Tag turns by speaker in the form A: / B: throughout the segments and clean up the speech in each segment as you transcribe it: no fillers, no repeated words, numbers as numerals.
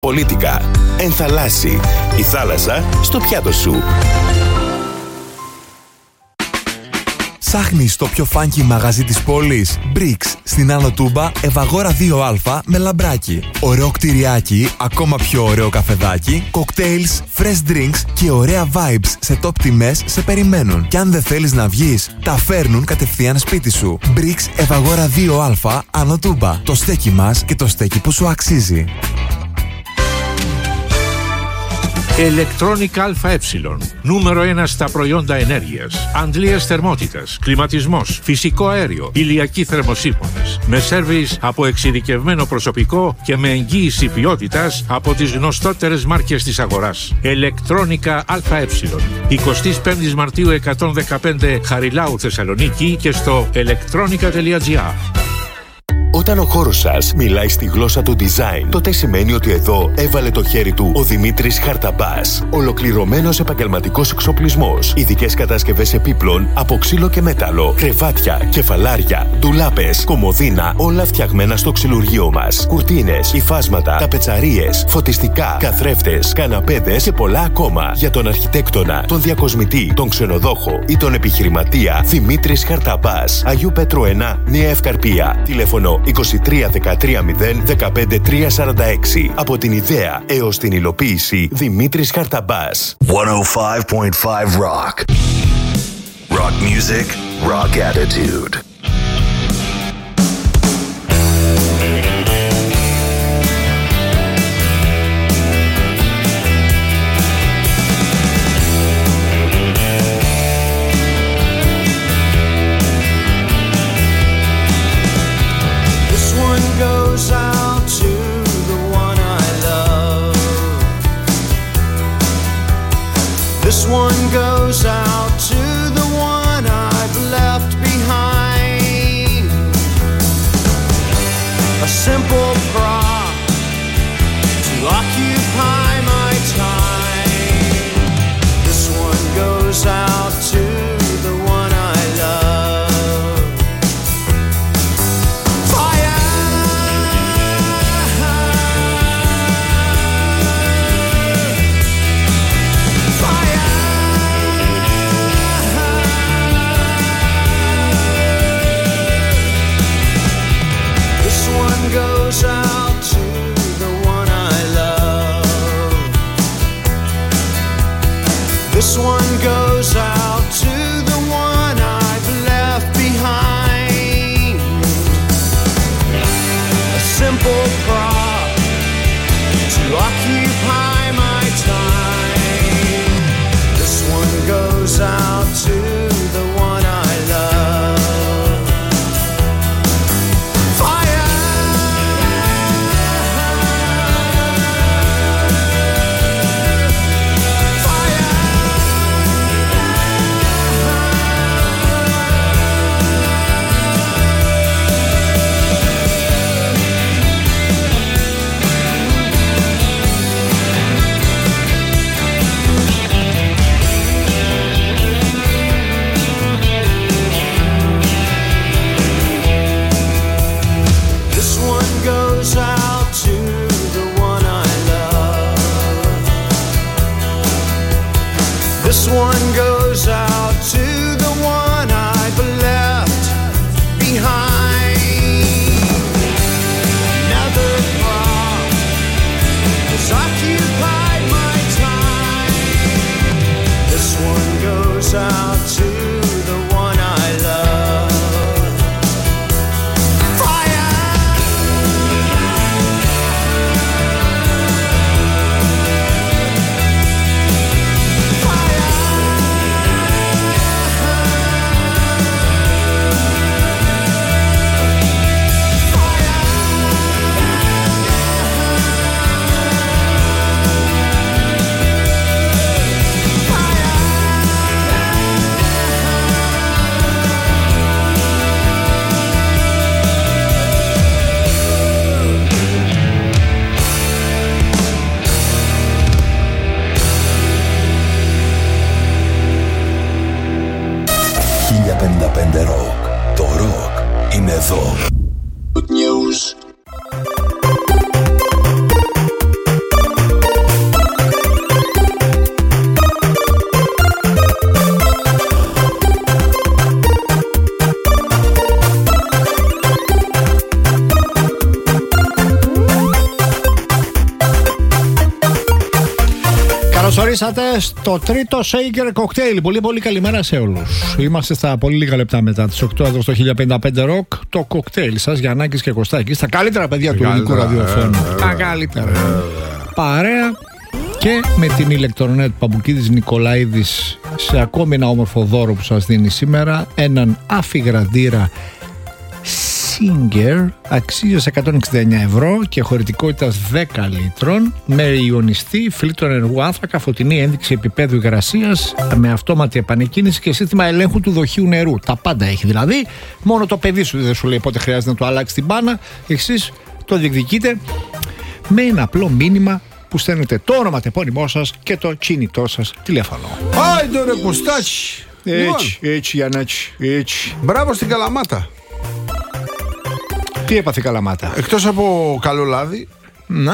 A: Πολίτικα. Ενθαλάσσι. Η θάλασσα στο πιάτο σου.
B: Ψάχνεις το πιο φάνκι μαγαζί της πόλης? Bricks, στην Άνω Τούμπα, Ευαγόρα 2Α με λαμπράκι. Ωραίο κτηριάκι, ακόμα πιο ωραίο καφεδάκι, cocktails, fresh drinks και ωραία vibes σε top τιμές σε περιμένουν. Και αν δεν θέλεις να βγεις, τα φέρνουν κατευθείαν σπίτι σου. Bricks, Ευαγόρα 2Α, Άνω Τούμπα. Το στέκι μας και το στέκι που σου αξίζει.
C: Electronic ΑΕ. Νούμερο 1 στα προϊόντα ενέργειας. Αντλίας θερμότητας, κλιματισμός, φυσικό αέριο, ηλιακοί θερμοσύφωνες. Με σέρβις από εξειδικευμένο προσωπικό και με εγγύηση ποιότητας από τις γνωστότερες μάρκες της αγοράς. Electronica ΑΕ. 25 Μαρτίου 115 Χαριλάου Θεσσαλονίκη και στο electronica.gr.
A: Όταν ο χώρος σας μιλάει στη γλώσσα του design, τότε σημαίνει ότι εδώ έβαλε το χέρι του ο Δημήτρης Χαρταμπάς. Ολοκληρωμένος επαγγελματικός εξοπλισμός, ειδικές κατασκευές επίπλων από ξύλο και μέταλλο, κρεβάτια, κεφαλάρια, ντουλάπες, κομοδίνα, όλα φτιαγμένα στο ξυλουργείο μας. Κουρτίνες, υφάσματα, ταπετσαρίες, φωτιστικά, καθρέφτες, καναπέδες και πολλά ακόμα. Για τον αρχιτέκτονα, τον διακοσμητή, τον ξενοδόχο ή τον επιχειρηματία, Δημήτρης Χαρταμπάς. Αγίου Πέτρου 1, Νέα Ευκαρπία. Τηλέφωνο 23 13 0 15 346. Από την ιδέα έως την υλοποίηση, Δημήτρης Χαρταμπάς.
D: 105.5 Rock. Rock music, rock attitude.
E: This one goes out to the one I've left behind. A simple prop to occupy my time. This one goes out to the one I love. Fire! Goes out to the one I love. This one goes out to the one I've left behind. A simple prop to occupy my time. This one goes out to the one I love. This one goes out to the one I've left behind. Another prop has occupied my time. This one goes out to the one I love. Fire!
F: Καλώς ορίσατε στο τρίτο Shaker Cocktail. Πολύ καλημέρα σε όλους. Είμαστε στα πολύ λίγα λεπτά μετά τις 8 εδώ στο 1055 Rock. Το cocktail σας, Γιαννάκης και Κωστάκης. Τα καλύτερα παιδιά του ελληνικού ραδιοφώνου. Τα καλύτερα. Παρέα και με την ηλεκτρονέτ Παμπουκίδης Νικολαίδης σε ακόμη ένα όμορφο δώρο που σας δίνει σήμερα. Έναν αφιγραντήρα Singer αξίας 169 ευρώ και χωρητικότητας 10 λίτρων με ιονιστή, φίλτρο ενεργού άνθρακα, φωτεινή ένδειξη επίπεδου υγρασίας με αυτόματη επανεκκίνηση και σύστημα ελέγχου του δοχείου νερού. Τα πάντα έχει δηλαδή. Μόνο το παιδί σου δεν σου λέει πότε χρειάζεται να το αλλάξει την μπάνα. Εσείς το διεκδικείτε με ένα απλό μήνυμα που στέλνετε το όνομα, τεπώνυμό σας και το κινητό σας τηλέφωνο.
G: Άιντε ρε Κωστάκη.
F: Έτσι Γιαννάκη, έτσι.
G: Μπράβο στην Καλαμάτα.
F: Τι έπαθε η Καλαμάτα?
G: Εκτός από καλό λάδι.
F: Να.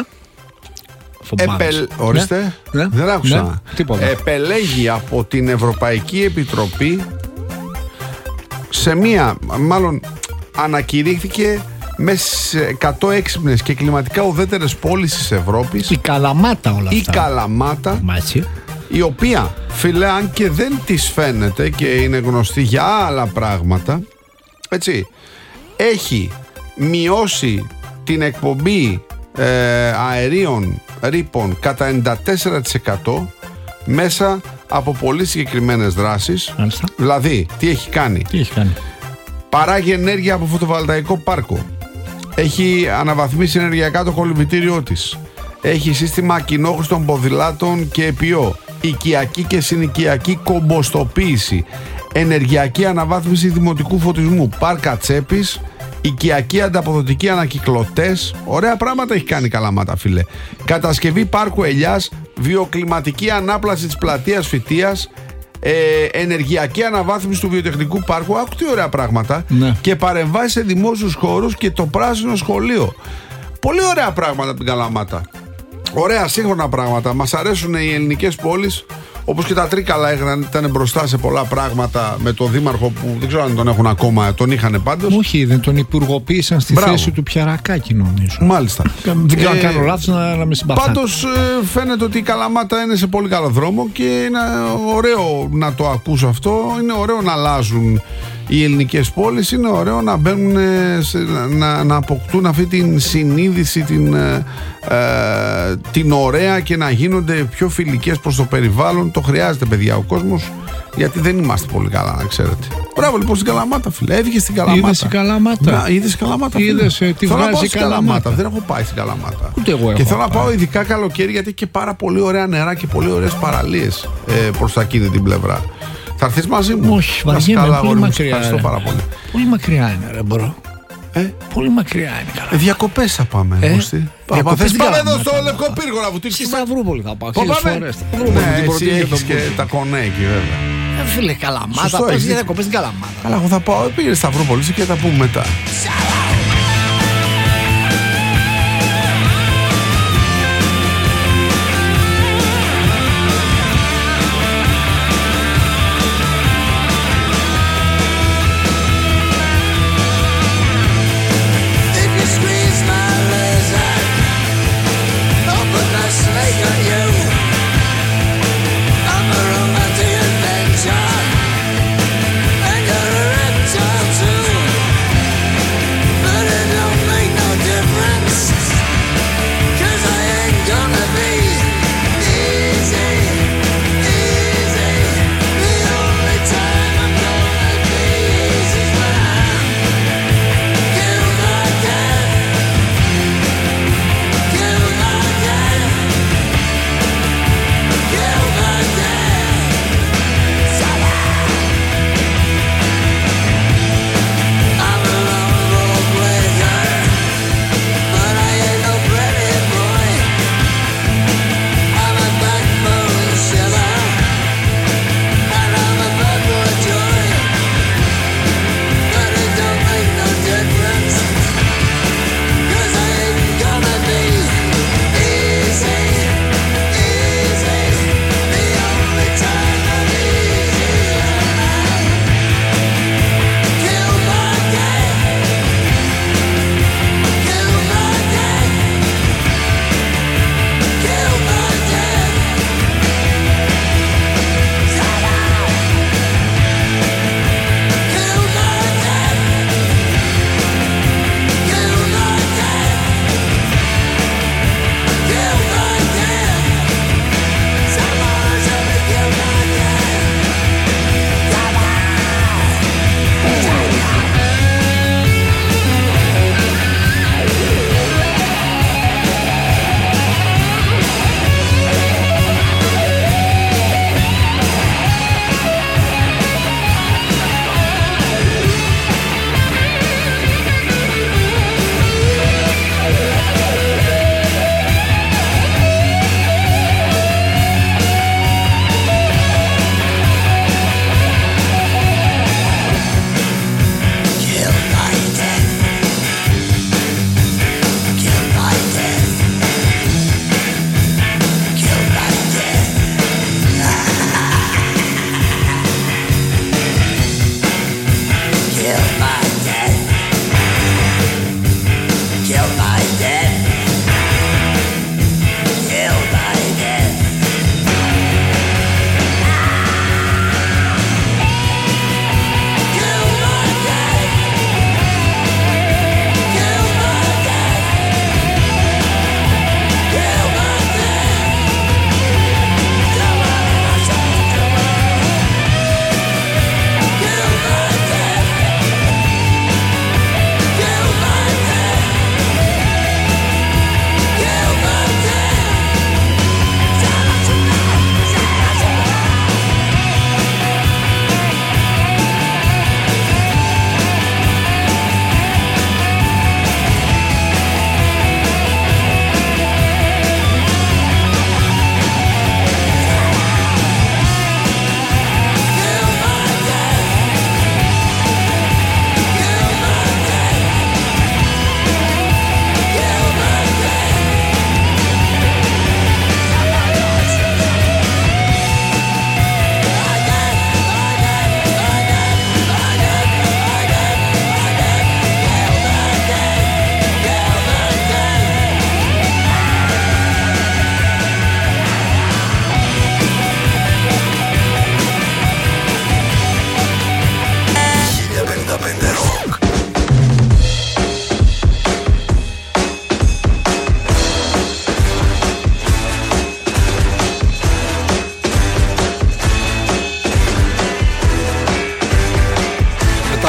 G: Ορίστε.
F: Ναι.
G: Δεν άκουσα.
F: Ναι. Τίποτα.
G: Επελέγει από την Ευρωπαϊκή Επιτροπή σε μία, μάλλον ανακηρύχθηκε μέσα σε 100 έξυπνες και κλιματικά ουδέτερες πόλεις της Ευρώπης.
F: Η Καλαμάτα όλα αυτά.
G: Η Καλαμάτα.
F: Μάτσι.
G: Η οποία, φίλε, αν και δεν της φαίνεται και είναι γνωστή για άλλα πράγματα, έτσι, έχει μειώσει την εκπομπή αερίων ρήπων κατά 94% μέσα από πολύ συγκεκριμένες δράσεις.
F: Μάλιστα.
G: Δηλαδή, τι έχει κάνει? Παράγει ενέργεια από φωτοβολταϊκό πάρκο. Έχει αναβαθμίσει ενεργειακά το κολυμβητήριό της. Έχει σύστημα κοινόχρηστων ποδηλάτων και επιό. Οικιακή και συνοικιακή κομποστοποίηση. Ενεργειακή αναβάθμιση δημοτικού φωτισμού. Πάρκα τσέπης. Οικιακή ανταποδοτική ανακυκλωτές. Ωραία πράγματα έχει κάνει η Καλαμάτα, φίλε. Κατασκευή πάρκου ελιάς. Βιοκλιματική ανάπλαση της πλατείας Φυτείας. Ενεργειακή αναβάθμιση του βιοτεχνικού πάρκου. Άκου τι ωραία πράγματα.
F: Ναι.
G: Και παρεμβάσει σε δημόσιους χώρους και το πράσινο σχολείο. Πολύ ωραία πράγματα από την Καλαμάτα. Ωραία σύγχρονα πράγματα. Μας αρέσουν οι ελληνικές πόλεις. Όπως και τα Τρίκαλα ήταν μπροστά σε πολλά πράγματα με τον δήμαρχο που δεν ξέρω αν τον έχουν ακόμα. Τον είχαν πάντως.
F: Όχι, δεν τον υπουργοποίησαν στη θέση του Πιαρακάκη, νομίζω.
G: Μάλιστα.
F: Δεν ξέρω αν κάνω λάθος να με συμπαθάτε.
G: Πάντως φαίνεται ότι η Καλαμάτα είναι σε πολύ καλό δρόμο και είναι ωραίο να το ακούσω αυτό. Είναι ωραίο να αλλάζουν οι ελληνικές πόλεις. Είναι ωραίο να μπαίνουν να αποκτούν αυτή την συνείδηση, την ωραία και να γίνονται πιο φιλικές προς το περιβάλλον. Το χρειάζεται, παιδιά, ο κόσμος, γιατί δεν είμαστε πολύ καλά, να ξέρετε. Μπράβο λοιπόν στην Καλαμάτα, φίλε. Έφυγε στην Καλαμάτα.
F: Είδες η Καλαμάτα.
G: Είδες η Καλαμάτα.
F: Είδες τι βγάζει η Καλαμάτα.
G: Δεν έχω πάει στην Καλαμάτα.
F: Ούτε εγώ έχω.
G: Και θέλω να πάω ειδικά καλοκαίρι, γιατί έχει και πάρα πολύ ωραία νερά και πολύ ωραίες παραλίες προς τα εκείνη την πλευρά. Θα έρθεις μαζί μου?
F: Όχι, βαριέμαι, πολύ μακριά.
G: Ευχαριστώ πάρα πολύ.
F: Πολύ μακριά είναι, ρε μπρο. Πολύ μακριά είναι, καλά.
G: Διακοπές θα πάμε.
F: Διακοπές
G: πάμε εδώ στο Λευκό Πύργο να βουτήξουμε.
F: Στη Σταυρούπολη θα πάω.
G: Ναι, εσύ έχεις και τα κονέ εκεί βέβαια.
F: Φίλε, Καλαμάτα, πας για διακοπές στην Καλαμάτα.
G: Αλλά εγώ θα πάω, πήγε στη Σταυρούπολη και θα πούμε μετά.
E: And you're a reptile too.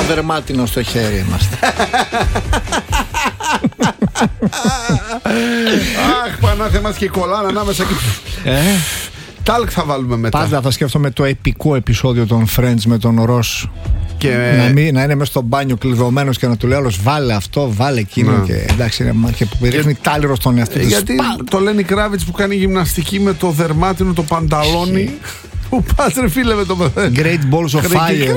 F: δερμάτινο στο χέρι είμαστε.
G: Αχ, Πανάθεμας και η κολλάνα ανάμεσα και... Τάλκ θα βάλουμε μετά.
F: Πάντα θα σκέφτομαι το επικό επεισόδιο των Friends με τον Ρος.
G: Και...
F: να είναι μέσα στο μπάνιο κλειδωμένος και να του λέει άλλος βάλε αυτό, βάλε εκείνο. Και εντάξει, και που ρίχνει τάλιρο στον εαυτό του.
G: Γιατί το Λένι Κράβιτς που κάνει γυμναστική με το δερμάτινο το πανταλόνι. Που πας ρε φίλε με το...
F: Great Balls of Fire.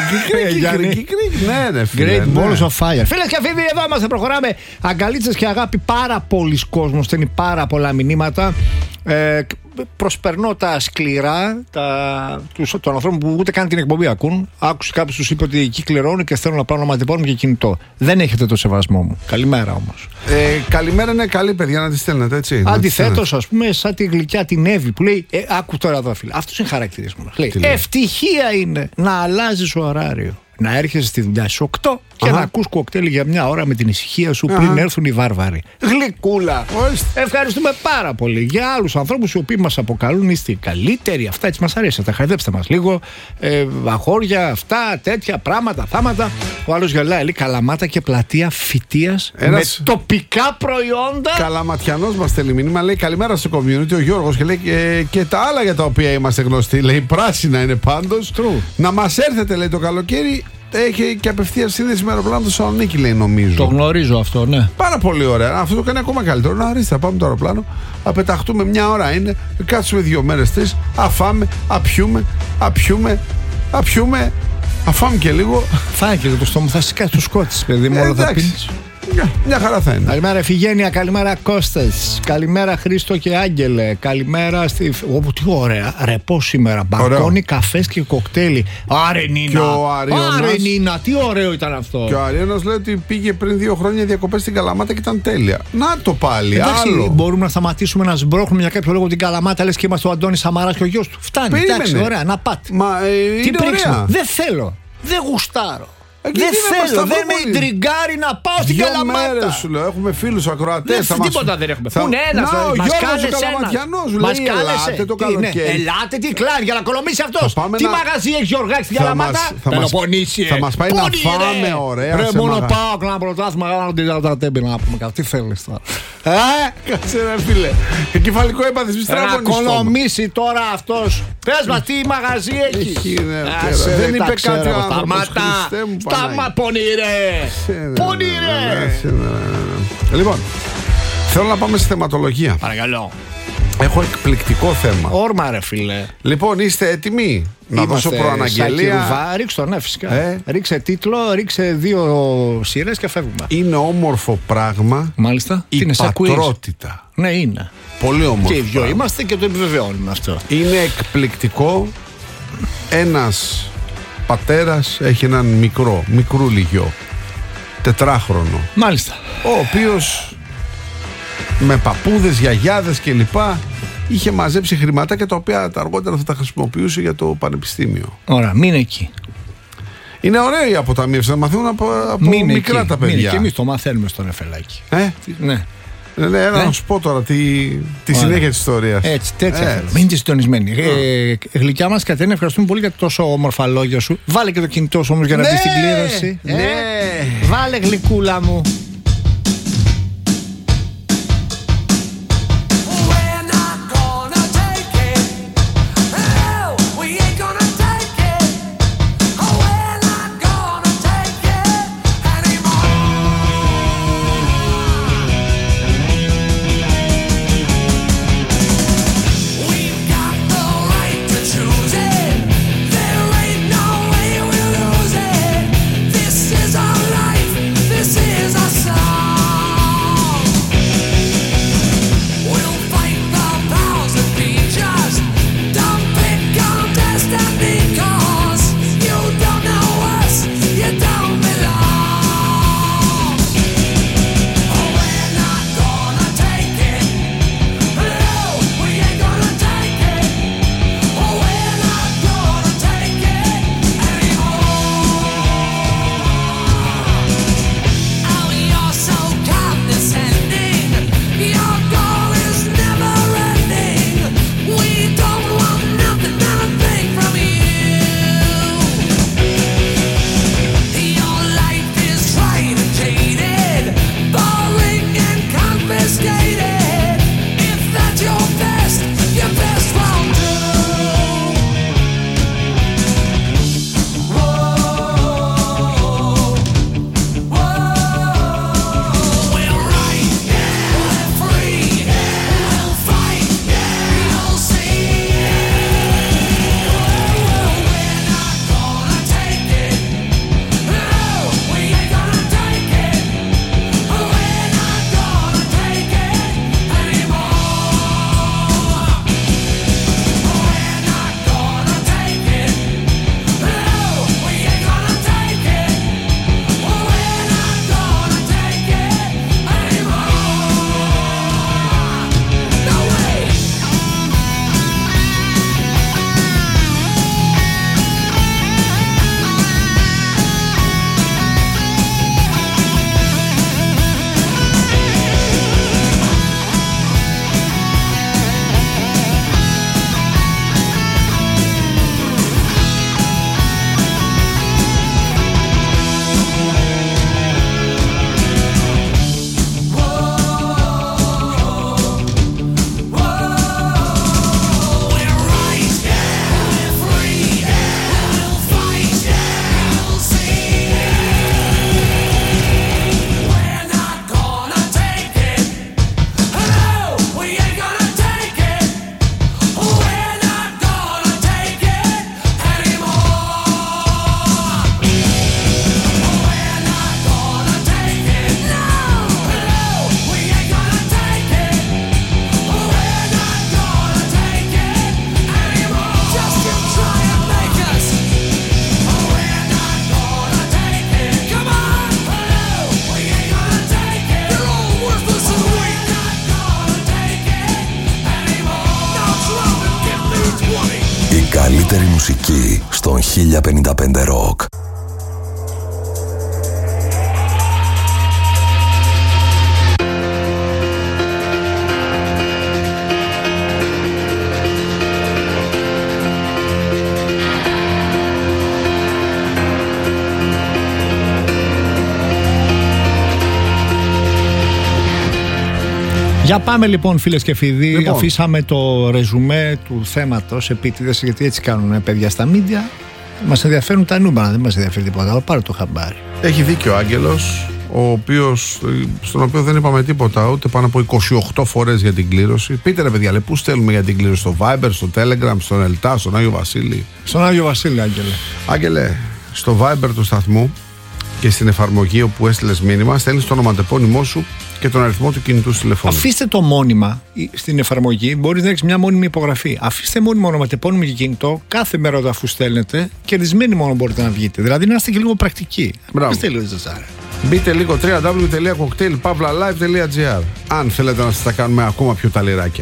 F: Great Balls of Fire. Φίλες και φίλοι, εδώ είμαστε, προχωράμε. Αγκαλίτσες και αγάπη, πάρα πολλοί κόσμος στέλνει πάρα πολλά μηνύματα. Προσπερνώ τα σκληρά των ανθρώπων που ούτε καν την εκπομπή ακούν. Άκουσε κάποιος τους είπε ότι εκεί κληρώνουν και θέλουν να πάρουν ονοματεπώνυμο και κινητό. Δεν έχετε το σεβασμό μου. Καλημέρα όμως.
G: Καλημέρα είναι καλή, παιδιά, να τη στέλνετε έτσι.
F: Αντιθέτως, ας πούμε, σαν τη γλυκιά την Εύη που λέει: άκου τώρα εδώ, φίλε. Αυτός είναι χαρακτηρισμός. Λέει: ευτυχία είναι να αλλάζεις ωράριο. Να έρχεσαι στη δουλειά στις 8 και να ακούς κοκτέιλ για μια ώρα με την ησυχία σου πριν έρθουν οι βάρβαροι. Γλυκούλα! Ευχαριστούμε πάρα πολύ. Για άλλους ανθρώπους οι οποίοι μας αποκαλούν είστε οι καλύτεροι. Αυτά έτσι μας αρέσει. Τα χαϊδέψτε μας λίγο. Αγόρια, αυτά, τέτοια πράγματα, θάματα. Ο άλλος γελάει, λέει Καλαμάτα και πλατεία φυτείας με τοπικά προϊόντα.
G: Καλαματιανός μας στέλνει μήνυμα, λέει καλημέρα στο community ο Γιώργος και λέει και τα άλλα για τα οποία είμαστε γνωστοί. Λέει πράσινα είναι πάντως. Να μας έρθετε, λέει το καλοκαίρι. Έχει και απευθεία σύνδεση με αεροπλάνο του Θεσσαλονίκη, λέει, νομίζω. Το
F: γνωρίζω αυτό, ναι.
G: Πάρα πολύ ωραία. Αυτό το κάνει ακόμα καλύτερο. Να ορίστε, θα πάμε το αεροπλάνο, θα πεταχτούμε μια ώρα είναι, κάτσουμε 2 μέρες, 3, αφάμε, απιούμε, αφάμε και λίγο.
F: Φάει και το στόμα, θα σκάσει το σκότης, παιδί μου, όλο θα πίνεις.
G: Μια χαρά θα είναι.
F: Καλημέρα Εφηγένεια, καλημέρα Κώστας. Καλημέρα Χρήστο και Άγγελε. Καλημέρα στη. Όπου τι ωραία. Ρεπό σήμερα. Μπαλκόνι, καφές και κοκτέιλι. Άρε Νίνα. Άρε Νίνα, τι ωραίο ήταν αυτό.
G: Και ο Αριώνας λέει ότι πήγε πριν 2 χρόνια διακοπές στην Καλαμάτα και ήταν τέλεια. Να το πάλι.
F: Εντάξει,
G: άλλο.
F: Μπορούμε να σταματήσουμε να σμπρώχνουμε για κάποιο λόγο την Καλαμάτα, λες και είμαστε ο Αντώνης Σαμαράς και ο γιος του. Φτάνει. Εντάξει, ωραία, να πάτε. Τι πρίξιμο. Δεν θέλω. Δεν γουστάρω. Δεν θέλω, δεν με ιντριγκάρει να πάω στην Καλαμάτα.
G: 2 μέρες σου λέω, έχουμε φίλους ακροατές.
F: Τίποτα δεν έχουμε. Πού είναι ένας, μας κάλεσε ένας. Μας κάλεσε. Ελάτε τι κλάρι για να κολομήσει αυτός. Τι μαγαζί έχει Γιωργάκη στην Καλαμάτα.
G: Θα μας πάει να φάμε ωραία.
F: Ρε μόνο πάω να προτάσουμε να τέμπει να πούμε κάτι. Τι θέλεις τώρα.
G: Κάτσε ρε φίλε. Κεφαλικό έπαθες μη στραβώνεις.
F: Να κολομήσει τώρα αυτός. Πες μας τι μαγαζί έχει.
G: Δεν είπε κάτι άλλο.
F: Στάμα πονηρέ. Πονηρέ.
G: Λοιπόν, θέλω να πάμε στη θεματολογία.
F: Παρακαλώ.
G: Έχω εκπληκτικό θέμα.
F: Όρμα ρε φίλε.
G: Λοιπόν, είστε έτοιμοι να δώσω προαναγγελία?
F: Ρίξτε το, ναι φυσικά. Ρίξε τίτλο, ρίξε 2 σειρές και φεύγουμε.
G: Είναι όμορφο πράγμα.
F: Μάλιστα.
G: Η πατρότητα.
F: Ναι, είναι.
G: Πολύ όμορφο.
F: Και οι δυο είμαστε και το επιβεβαιώνουμε αυτό.
G: Είναι εκπληκτικό. Ένας πατέρας έχει έναν μικρούλι γιο, 4χρονο.
F: Μάλιστα.
G: Ο οποίος με παππούδες, γιαγιάδες κλπ. Είχε μαζέψει χρηματάκια τα οποία αργότερα θα τα χρησιμοποιούσε για το πανεπιστήμιο.
F: Ωραία, μην εκεί.
G: Είναι ωραία η αποταμίευση, να μαθαίνουν από μικρά τα παιδιά.
F: Και εμείς το μαθαίνουμε στο νεφελάκι. Ναι.
G: Έλα να σου πω τώρα τη συνέχεια της ιστορίας.
F: Έτσι, τέτοια. Μείνετε συντονισμένοι. Γλυκιά μας Κατερίνα, ευχαριστούμε πολύ για τόσο όμορφα λόγια σου. Βάλε και το κινητό σου όμως για να δεις την κλήρωση.
G: Ναι.
F: Βάλε γλυκούλα μου.
H: This is our life, this is our
D: καλύτερη μουσική στον 1055 Rock.
F: Για πάμε λοιπόν, φίλες και φίλοι. Αφήσαμε το ρεζουμέ του θέματος επίτηδες, γιατί έτσι κάνουν παιδιά στα μίντια. Μας ενδιαφέρουν τα νούμερα, δεν μας ενδιαφέρει τίποτα άλλο. Πάρε το χαμπάρι.
G: Έχει δίκιο ο Άγγελος, στον οποίο δεν είπαμε τίποτα ούτε πάνω από 28 φορές για την κλήρωση. Πείτε ρε παιδιά, πού στέλνουμε για την κλήρωση? Στο Viber, στο Telegram, στον Ελτά, στον Άγιο Βασίλη?
F: Στον Άγιο Βασίλη, Άγγελε.
G: Άγγελε, στο Viber του σταθμού και στην εφαρμογή όπου έστειλες μήνυμα, στέλνεις το ονοματεπώνυμό σου και τον αριθμό του κινητού σου τηλεφώνου.
F: Αφήστε το μόνιμα στην εφαρμογή. Μπορείς να έχεις μια μόνιμη υπογραφή. Αφήστε μόνιμο ονοματεπώνυμο και κινητό κάθε μέρα αφού στέλνετε. Κερδισμένοι μόνο μπορείτε να βγείτε. Δηλαδή να είστε και λίγο πρακτικοί. Μπράβο.
G: Μπείτε λίγο www.cocktailpavlalive.gr αν θέλετε να σας τα κάνουμε ακόμα πιο ταλιράκια.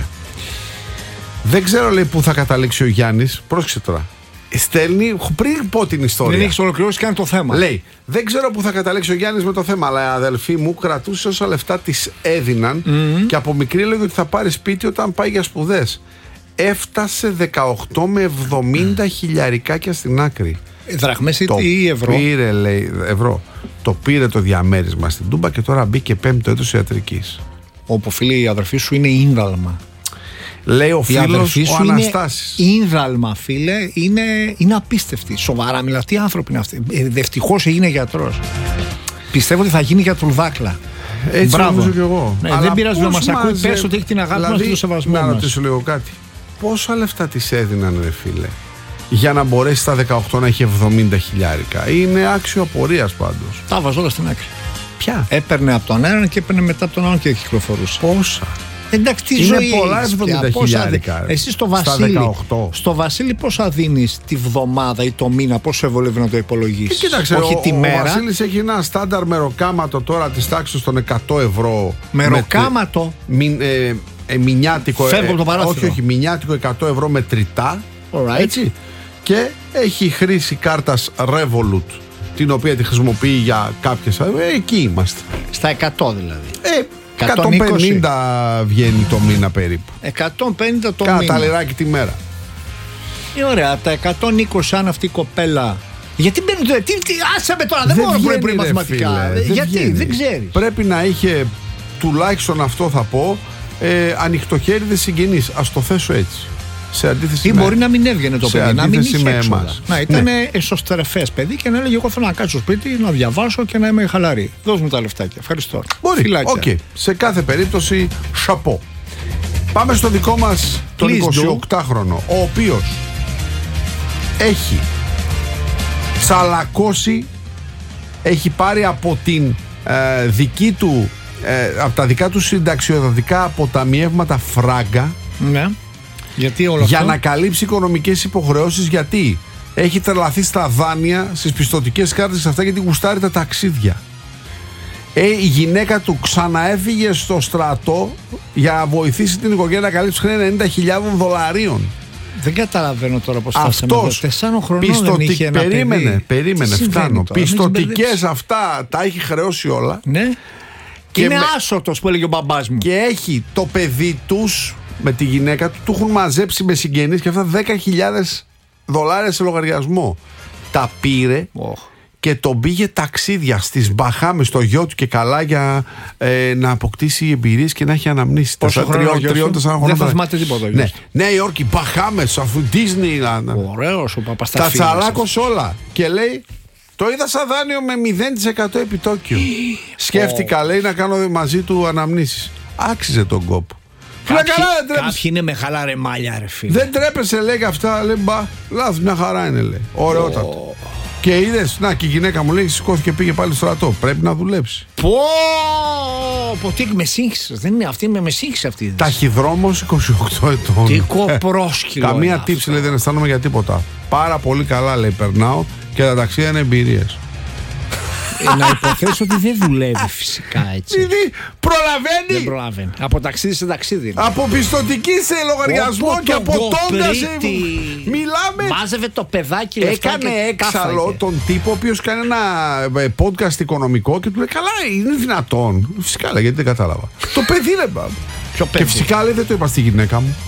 G: Δεν ξέρω, λέει, πού θα καταλήξει ο Γιάννης. Πρόσεξε τώρα. Στέλνει πριν πω την ιστορία.
F: Δεν έχει ολοκληρώσει καν το θέμα.
G: Λέει, δεν ξέρω πού θα καταλήξει ο Γιάννης με το θέμα, αλλά η αδελφή μου κρατούσε όσα λεφτά της έδιναν και από μικρή έλεγε ότι θα πάρει σπίτι όταν πάει για σπουδές. Έφτασε 18 με 70 χιλιαρικάκια στην άκρη.
F: Δραχμές ή ευρώ?
G: Πήρε, λέει, ευρώ. Το πήρε το διαμέρισμα στην Τούμπα και τώρα μπήκε 5ο έτος ιατρικής.
F: Όπου, φίλοι, η αδερφή σου είναι ίνδαλμα.
G: Λέει ο φίλος ο Αναστάσης.
F: Ίνδαλμα, φίλε, είναι απίστευτη. Σοβαρά μιλά. Τι άνθρωποι είναι αυτοί? Ευτυχώς έγινε γιατρός. Πιστεύω ότι θα γίνει γιατρουδάκλα.
G: Έτσι νομίζω κι εγώ.
F: Ναι, δεν πειράζει να μας ακούει. Πες ότι έχει την αγάπη μας και το σεβασμό μας.
G: Να ρωτήσω λίγο κάτι. Πόσα λεφτά της έδιναν, ρε φίλε, για να μπορέσει στα 18 να έχει 70 χιλιάρικα? Είναι άξιο απορίας πάντως.
F: Τα βάζω όλα στην άκρη.
G: Ποια?
F: Έπαιρνε από τον έναν και έπαιρνε μετά από τον άλλον και κυκλοφορούσε.
G: Πόσα?
F: Εντάξει, τι
G: είναι
F: ζωή
G: πολλά
F: έχεις
G: 70 χιλιάρικα.
F: Εσύ στο Βασίλη πόσα δίνεις τη βδομάδα ή το μήνα? Πόσο ευολεύει να το υπολογίσεις?
G: Κοίταξε,
F: όχι τη μέρα.
G: Ο Βασίλης έχει ένα στάνταρ μεροκάματο τώρα της τάξης των 100 ευρώ.
F: Μεροκάματο?
G: Μηνιάτικο.
F: Φεύγω από το παράθυρο.
G: Όχι, μηνιάτικο 100 ευρώ μετρητά. Έτσι. Και έχει χρήση κάρτας Revolut, την οποία τη χρησιμοποιεί για κάποιες. Εκεί είμαστε.
F: Στα 100 δηλαδή.
G: 150 βγαίνει το μήνα περίπου.
F: 150 το μήνα.
G: Κάτα λιράκι τη μέρα.
F: Ωραία, τα 120 αν αυτή η κοπέλα. Γιατί μπαίνουν. Άσε με τώρα, δεν μπορώ να πω μαθηματικά. Γιατί, δεν ξέρεις.
G: Πρέπει να είχε τουλάχιστον, αυτό θα πω, ανοιχτοχέριδες συγγενείς. Ας το θέσω έτσι. Σε αντίθεση
F: ή μπορεί να μην έβγαινε το παιδί, να μην είχε έξοδα. Να ήταν εσωστρεφές παιδί και να έλεγε: εγώ θέλω να κάτσω σπίτι, να διαβάσω και να είμαι χαλαρή. Δώσ' μου τα λεφτάκια. Ευχαριστώ.
G: Μπορεί. Okay. Σε κάθε περίπτωση, σαπό. Πάμε στο δικό μας τον 28χρονο, ο οποίος έχει τσαλακώσει, έχει πάρει από την δική του, από τα δικά του συνταξιοδοτικά αποταμιεύματα φράγκα.
F: Ναι. Γιατί όλο
G: για
F: αυτό?
G: να καλύψει οικονομικές υποχρεώσεις. Γιατί έχει τρελαθεί στα δάνεια, στις πιστωτικές κάρτες αυτά, γιατί γουστάρει τα ταξίδια. Η γυναίκα του ξαναέφυγε στο στρατό για να βοηθήσει την οικογένεια να καλύψει χρέη $90,000.
F: Δεν καταλαβαίνω τώρα πώς φτάσαμε εδώ. 4 χρονών δεν είχε ένα
G: περίμενε, φτάνω. Πιστωτικές αυτά τα έχει χρεώσει όλα.
F: Ναι. Και είναι άσωτος που έλεγε ο μπαμπάς μου.
G: Και έχει το παιδί τους με τη γυναίκα του έχουν μαζέψει με συγγενείς και αυτά $10,000 σε λογαριασμό. Τα πήρε και τον πήγε ταξίδια στις Μπαχάμες, στο γιο του και καλά, για να αποκτήσει εμπειρίες και να έχει αναμνήσεις.
F: 3-4 χρόνια. Δεν θα θυμάται τίποτα.
G: Ναι. Νέα Υόρκη, Μπαχάμες, αφού Disney.
F: Ωραίος ο Παπασταφίδης.
G: Τα τσαλάκωσε όλα. Και λέει, το είδα σαν δάνειο με 0% επιτόκιο. Σκέφτηκα, λέει, να κάνω μαζί του αναμνήσεις. Άξιζε τον κόπο.
F: Κάποιοι είναι με χαλά ρεμάλια, ρε φίλε.
G: Δεν τρέπεσαι, λέει, αυτά. Λέει, μπα, λάθος, μια χαρά είναι, λέει. Ωραιότατο. Και είδες, να, και η γυναίκα μου λέει, σηκώθηκε, πήγε πάλι στο στρατό. Πρέπει να δουλέψει.
F: Τι με σύγχυσες. Δεν είναι αυτή, με σύγχυσε αυτή.
G: Ταχυδρόμος 28 ετών.
F: Τι κοπρόσκυλο.
G: Καμία τύψη, λέει, δεν αισθάνομαι για τίποτα. Πάρα πολύ καλά, λέει, περνάω και τα ταξίδια είναι εμπειρίες.
F: Να υποθέσω ότι δεν δουλεύει φυσικά έτσι.
G: Προλαβαίνει.
F: Δεν προλαβαίνει. Από ταξίδι σε ταξίδι.
G: Από πιστωτική σε λογαριασμό και από τόντα σε. Μιλάμε.
F: Μάζευε το παιδάκι.
G: Έκανε έξαλλο τον τύπο ο οποίος κάνει ένα podcast οικονομικό και του λέει: καλά, είναι δυνατόν. Φυσικά λέει, γιατί δεν κατάλαβα. Το παιδί είναι. Και φυσικά λέει: δεν το είπα στη γυναίκα μου.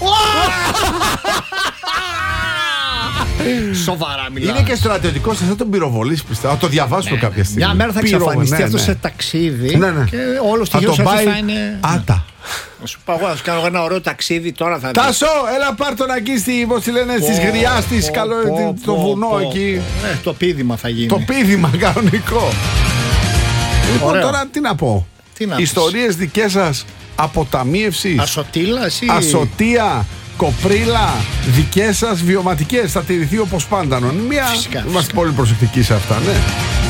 F: Σοβαρά μιλάμε.
G: Είναι και στρατιωτικό, θα τον πυροβολήσει πιστεύω. Θα το διαβάσουμε κάποια στιγμή.
F: Μια μέρα θα εξαφανιστεί αυτό σε ταξίδι. Και όλος τυχαίως θα είναι.
G: Άτα.
F: Να σου πω, εγώ θα σου κάνω ένα ωραίο ταξίδι τώρα. Θα
G: Τάσο, έλα πάρ' τον εκεί στη, πώς τη λένε, στις γριάς της, το βουνό εκεί.
F: Το πείδημα θα γίνει.
G: Το πείδημα κανονικό. Λοιπόν, τώρα τι να πω. Ιστορίες δικές σας αποταμίευσης.
F: Ασωτήλα, εσύ.
G: Ασωτεία. Κοπρίλα, δικές σας βιωματικές, θα τηρηθεί όπως πάντα. Είμαστε πολύ προσεκτικοί σε αυτά, ναι.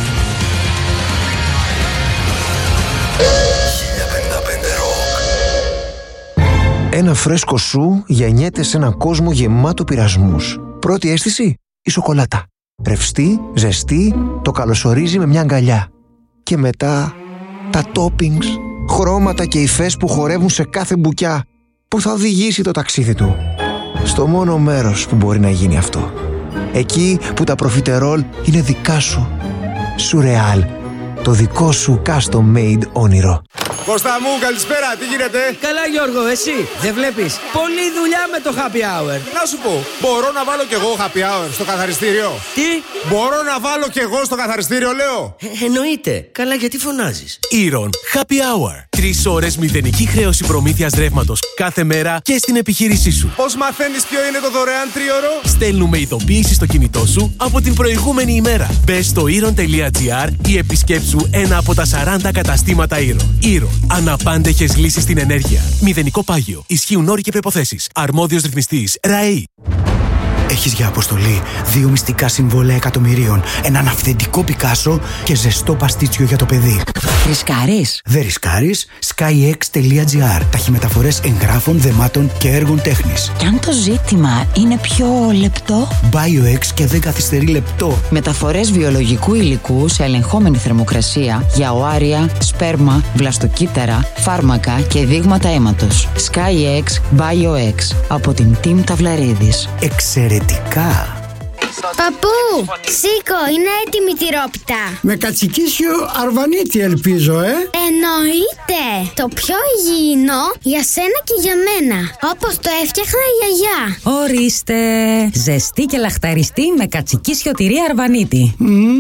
H: 1055 Rock. Ένα φρέσκο σου γεννιέται σε έναν κόσμο γεμάτο πειρασμούς. Πρώτη αίσθηση, η σοκολάτα. Ρευστή, ζεστή, το καλωσορίζει με μια αγκαλιά. Και μετά, τα toppings, χρώματα και υφές που χορεύουν σε κάθε μπουκιά, που θα οδηγήσει το ταξίδι του στο μόνο μέρος που μπορεί να γίνει αυτό. Εκεί που τα προφιτερόλ είναι δικά σου. Σουρεάλ, το δικό σου custom made όνειρο.
I: Κώστα μου, καλησπέρα, τι γίνεται?
J: Καλά Γιώργο, εσύ δεν βλέπεις? Πολλή δουλειά με το happy hour.
I: Να σου πω, μπορώ να βάλω κι εγώ happy hour στο καθαριστήριο?
J: Τι?
I: Μπορώ να βάλω κι εγώ στο καθαριστήριο, λέω?
J: Εννοείται. Καλά, γιατί φωνάζεις?
K: Ήρων Happy Hour. 3 ώρες μηδενική χρέωση προμήθειας ρεύματος κάθε μέρα και στην επιχείρησή σου.
I: Πώς μαθαίνεις ποιο είναι το δωρεάν τρίωρο?
K: Στέλνουμε ειδοποίηση στο κινητό σου από την προηγούμενη ημέρα. Μπες στο Ήρων.gr ή επισκέψου ένα από τα 40 καταστήματα Ήρων. Ήρων. Αναπάντεχες λύσεις στην ενέργεια. Μηδενικό πάγιο. Ισχύουν όροι και προϋποθέσεις. Αρμόδιος ρυθμιστής ΡΑΗ.
L: Έχεις για αποστολή 2 μυστικά συμβόλαια εκατομμυρίων, έναν αυθεντικό Πικάσο και ζεστό παστίτσιο για το παιδί.
M: Ρισκάρεις?
L: Δεν ρισκάρεις. SkyX.gr. Ταχυμεταφορές εγγράφων, δεμάτων και έργων τέχνης.
M: Κι αν το ζήτημα είναι πιο λεπτό?
L: BioX και δεν καθυστερεί λεπτό.
M: Μεταφορές βιολογικού υλικού σε ελεγχόμενη θερμοκρασία για οάρια, σπέρμα, βλαστοκύτταρα, φάρμακα και δείγματα αίματος. SkyX BioX από την Team Ταυλαρίδης.
L: Εξαιρετικά.
N: Παππού, σήκω, είναι έτοιμη η τυρόπιτα.
O: Με κατσικίσιο αρβανίτη ελπίζω,
N: Εννοείται. Το πιο υγιεινό για σένα και για μένα. Όπως το έφτιαχνα η γιαγιά.
P: Ορίστε. Ζεστή και λαχταριστή με κατσικίσιο τυρί αρβανίτη.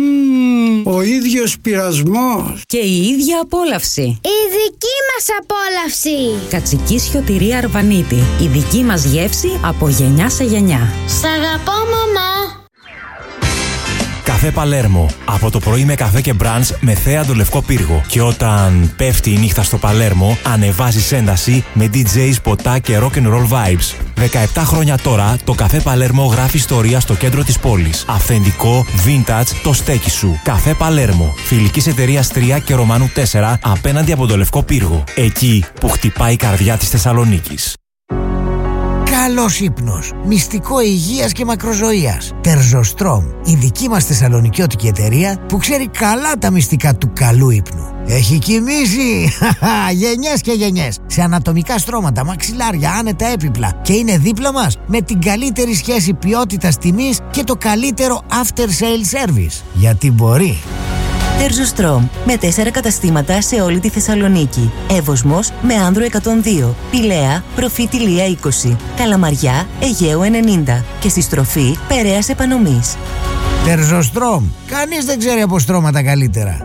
O: Ο ίδιος πειρασμός.
P: Και η ίδια απόλαυση.
N: Η δική μας απόλαυση.
P: Κατσικίσιο τυρί αρβανίτη. Η δική μας γεύση από γενιά σε γενιά.
N: Σ' αγαπώ, μαμά.
B: Καφέ Παλέρμο. Από το πρωί με καφέ και μπραντς με θέα το λευκό πύργο. Και όταν πέφτει η νύχτα στο Παλέρμο, ανεβάζεις ένταση με DJs, ποτά και rock'n'roll vibes. 17 χρόνια τώρα, το καφέ Παλέρμο γράφει ιστορία στο κέντρο της πόλης. Αυθεντικό, vintage, το στέκι σου. Καφέ Παλέρμο. Φιλικής εταιρείας 3 και Ρωμανού 4 απέναντι από το λευκό πύργο. Εκεί που χτυπάει η καρδιά της Θεσσαλονίκης.
Q: Καλός ύπνος, μυστικό υγείας και μακροζωίας. Τερζοστρόμ, η δική μας θεσσαλονικιώτικη εταιρεία που ξέρει καλά τα μυστικά του καλού ύπνου. Έχει κοιμήσει γενιές και γενιές σε ανατομικά στρώματα, μαξιλάρια, άνετα έπιπλα και είναι δίπλα μας με την καλύτερη σχέση ποιότητας τιμής και το καλύτερο after sale service. Γιατί μπορεί.
R: Τερζοστρόμ, με 4 καταστήματα σε όλη τη Θεσσαλονίκη. Εύωσμος με Άνδρο 102, Πηλαία, Προφήτη Λία 20, Καλαμαριά, Αιγαίου 90 και στη στροφή Περαίας Επανομής.
Q: Τερζοστρόμ, κανείς δεν ξέρει από στρώματα καλύτερα.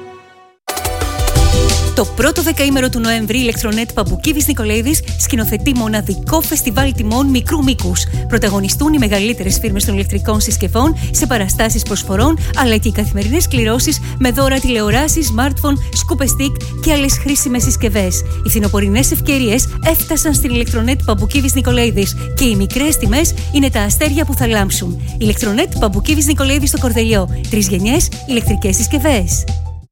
S: Το πρώτο δεκαήμερο του Νοέμβρη, η Ηλεκτρονέτ Παμπουκίδης Νικολαίδης σκηνοθετεί μοναδικό φεστιβάλ τιμών μικρού μήκους. Πρωταγωνιστούν οι μεγαλύτερες φίρμες των ηλεκτρικών συσκευών σε παραστάσεις προσφορών, αλλά και οι καθημερινές κληρώσεις με δώρα τηλεοράσεις, smartphone, scoop stick και άλλες χρήσιμες συσκευές. Οι φθινοπορεινές ευκαιρίες έφτασαν στην Ηλεκτρονέτ Παμπουκίδης Νικολαίδης και οι μικρές τιμές είναι τα αστέρια που θα λάμψουν. Ηλεκτρονέτ Παμπουκίδης Νικολαίδης στο Κορδελιό. 3 γενιές ηλεκτρικές συσκευές.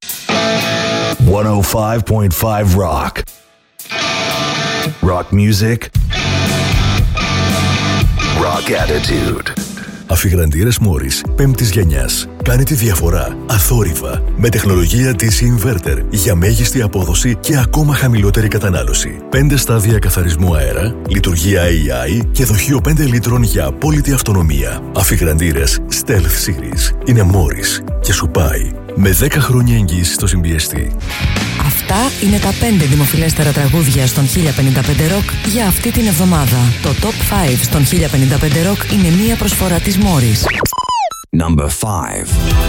D: 105.5 Rock. Rock music. Rock attitude. Αφιγραντήρες Morris 5ης γενιάς. Κάνει τη διαφορά αθόρυβα με τεχνολογία DC Inverter για μέγιστη απόδοση και ακόμα χαμηλότερη κατανάλωση. 5 στάδια καθαρισμού αέρα, λειτουργία AI και δοχείο 5 λίτρων για απόλυτη αυτονομία. Αφιγραντήρες Stealth Series είναι Morris και σου πάει με 10 χρόνια εγγύηση στο συμπιεστή.
P: Αυτά είναι τα 5 δημοφιλέστερα τραγούδια στον 1055 Rock για αυτή την εβδομάδα. Το Top 5 στον 1055 Rock είναι μία προσφορά της Morris.
T: Number 5.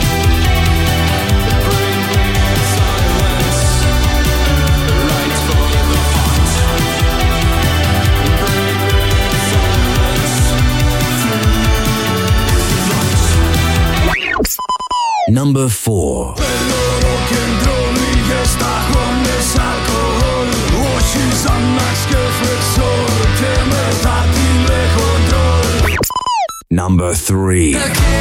T: Number 4. Number 3.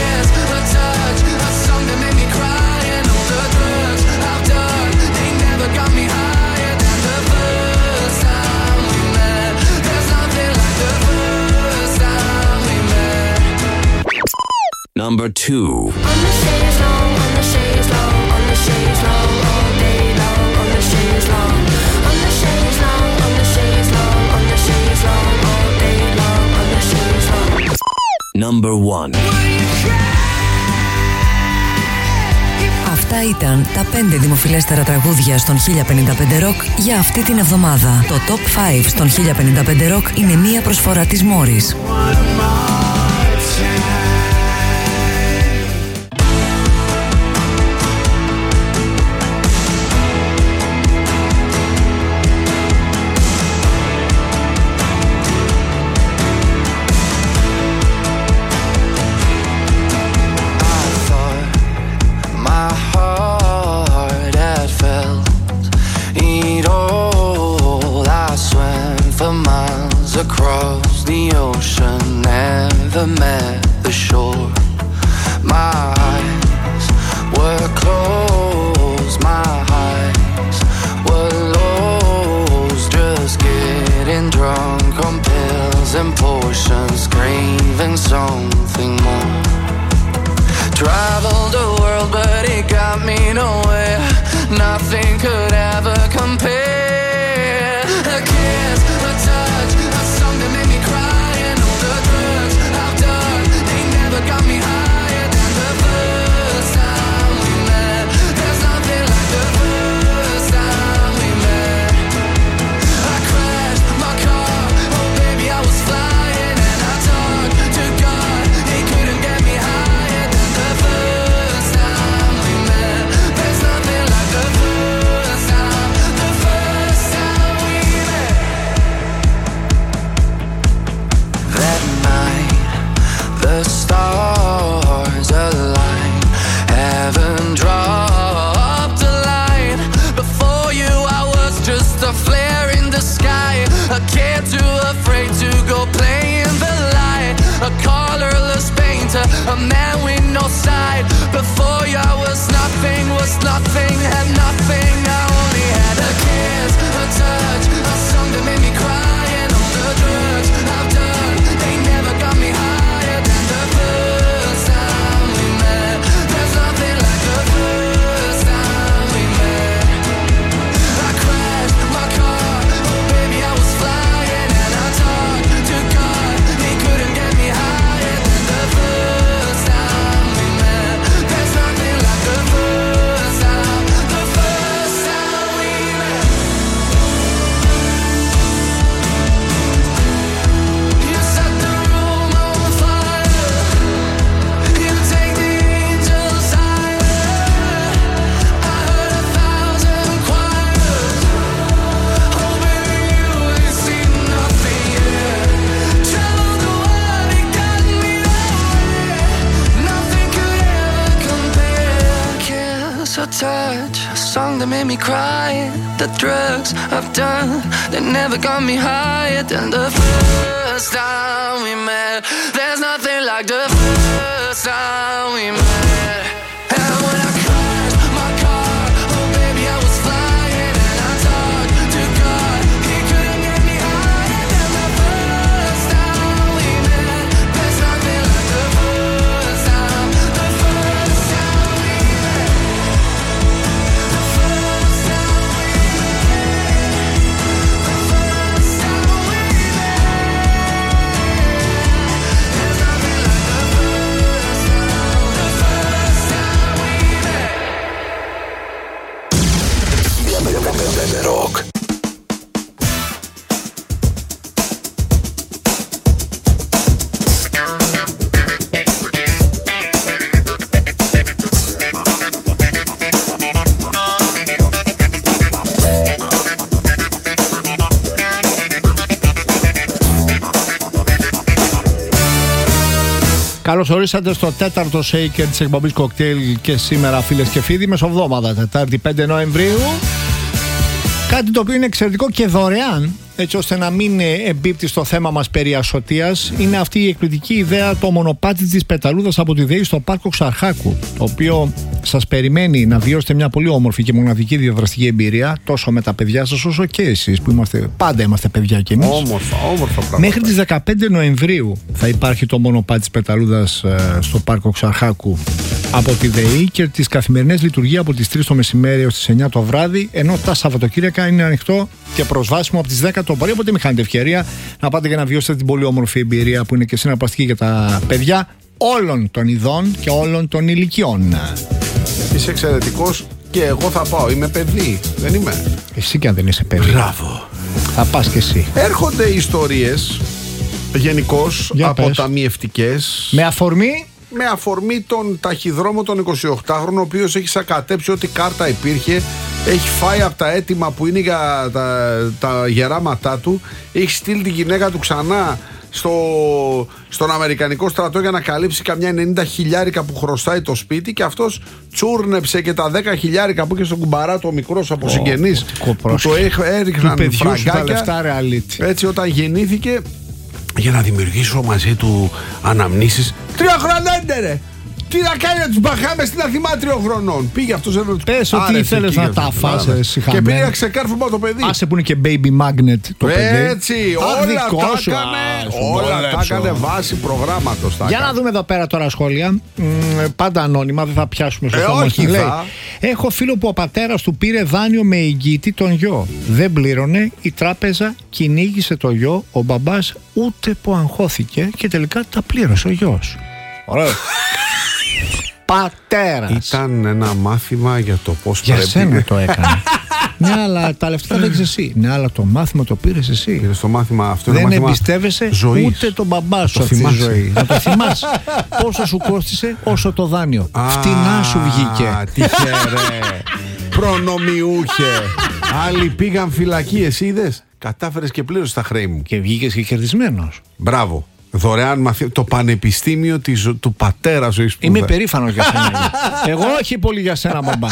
T: Number 2. Number 1.
P: Αυτά ήταν τα 5 δημοφιλέστερα τραγούδια στον 1055 Rock για αυτή την εβδομάδα. Το Top 5 στον 1055 Rock είναι μία προσφορά της Morris.
E: Across the ocean, never met the shore. My eyes were closed, my eyes were lost, just getting drunk on pills and potions, craving something more. Traveled the world but it got me nowhere, nothing could ever compare. A kiss, a touch, a song that made me cry, and all the drugs I've done, they never got me higher than the first time we met. There's nothing like the first time we met. I crashed my car, oh baby I was flying, and I talked to God, he couldn't get me higher than the first time we met. There's nothing like the first time we met. That night, the stars aligned, heaven dropped a line. Before you I was just a flare in the sky, a kid too afraid to go play in the light, a colorless painter, a man with no side. Before you I was nothing, had nothing, I only had a kiss, a touch, a song that made me cry, and all the drugs I've done, they never got me higher than the first time we met. There's nothing like the first time we met. I crashed my car, oh baby I was flying, and I talked to God, he couldn't get me higher than the first time we met. There's nothing like the first time we met. You set the room on fire, you take the angels higher. I heard 1,000 choirs, oh baby you ain't seen nothing yet. Traveled the world, it got me nowhere, nothing could ever compare. Kiss or touch, a song that made me cry, the drugs I've done, they never got me higher than the first time we met. There's nothing like the first time we met. And when I crashed my car, oh baby I was flying, and I talked to God, he couldn't get me higher than the first time we met. There's nothing like the first
F: Καλώς ορίσατε στο 4ο Shaker της εκπομπής Cocktail και σήμερα, φίλες και φίλοι, μεσοβδόμαδα, Τετάρτη 5 Νοεμβρίου. Κάτι το οποίο είναι εξαιρετικό και δωρεάν, έτσι ώστε να μην εμπίπτει στο θέμα μας περί ασωτείας, είναι αυτή η εκπληκτική ιδέα, το μονοπάτι της πεταλούδας από τη ΔΕΗ στο πάρκο Ξαρχάκου, το οποίο σας περιμένει να βιώσετε μια πολύ όμορφη και μοναδική διαδραστική εμπειρία, τόσο με τα παιδιά σας όσο και εσείς που πάντα είμαστε παιδιά κι εμείς.
G: Όμορφα πράγματα.
F: Μέχρι τις 15 Νοεμβρίου θα υπάρχει το μονοπάτι της πεταλούδας στο πάρκο Ξαρχάκου από τη ΔΕΗ και τις καθημερινές λειτουργεί από τις 3 το μεσημέρι έως τις 9 το βράδυ, ενώ τα Σαββατοκύριακα είναι ανοιχτό και προσβάσιμο από τις 10 το πρωί. Οπότε μην χάνετε ευκαιρία να πάτε και να βιώσετε την πολύ όμορφη εμπειρία που είναι και συναρπαστική για τα παιδιά όλων των ειδών και όλων των ηλικιών.
G: Είσαι εξαιρετικός και εγώ θα πάω. Είμαι παιδί, δεν είμαι?
F: Εσύ και αν δεν είσαι παιδί.
G: Μπράβο.
F: Θα πας και εσύ.
G: Έρχονται ιστορίες γενικώς αποταμιευτικές. Με αφορμή τον ταχυδρόμο τον 28χρονο, ο οποίος έχει σακατέψει ό,τι κάρτα υπήρχε, έχει φάει από τα έτοιμα που είναι για τα γεράματά του, έχει στείλει τη γυναίκα του ξανά στον Αμερικανικό στρατό για να καλύψει καμιά 90 χιλιάρικα που χρωστάει το σπίτι, και αυτός τσούρνεψε και τα 10 χιλιάρικα που είχε στον κουμπαρά του ο μικρός από συγγενείς που το έριχναν φραγκάκια, έτσι, όταν γεννήθηκε, για να δημιουργήσω μαζί του αναμνήσεις. 3 χρονέντε ρε! Τι να κάνει να τους μπαχάμε στην Αθήμα 3 χρονών? Πήγε αυτός εδώ.
F: Πες ότι ήθελες να τα φάσεις.
G: Και πήγε ξεκάρφωμα το παιδί.
F: Άσε που είναι και baby magnet το παιδί.
G: Έτσι, όλα τα έκανε βάση προγράμματος.
F: Για να δούμε εδώ πέρα τώρα σχόλια. Πάντα ανώνυμα, δεν θα πιάσουμε στο θέμα.
G: Όχι,
F: έχω φίλο που ο πατέρας του πήρε δάνειο με εγγυητή τον γιο. Δεν πλήρωνε, η τράπεζα κυνήγησε το γιο, ο μπαμπάς ούτε που αγχώθηκε και τελικά τα πλήρωσε ο γιος. Ωραία. Πατέρας.
G: Ήταν ένα μάθημα για το πώς
F: για
G: πρέπει.
F: Για σένα το έκανε. Ναι, αλλά τα λεφτά δεν ξέρεις εσύ. Ναι, αλλά το μάθημα το πήρες εσύ.
G: Πήρες το μάθημα αυτό.
F: Δεν εμπιστεύεσαι
G: ζωής.
F: Ούτε τον μπαμπά σου αυτή τη ζωή. Να το θυμάσαι. Πόσο σου κόστισε όσο το δάνειο. Φτηνά σου βγήκε.
G: Τυχερέ. Προνομιούχε. Άλλοι πήγαν φυλακή, εσύ είδες? Κατάφερες και πλήρωσες τα χρέη μου.
F: Και βγήκες και κερδισμένος.
G: Μπράβο. Δωρεάν μαθήμα. Το πανεπιστήμιο του πατέρα ζωή σπουδαία.
F: Είμαι περήφανος για σένα. Εγώ όχι πολύ για σένα, μπαμπά.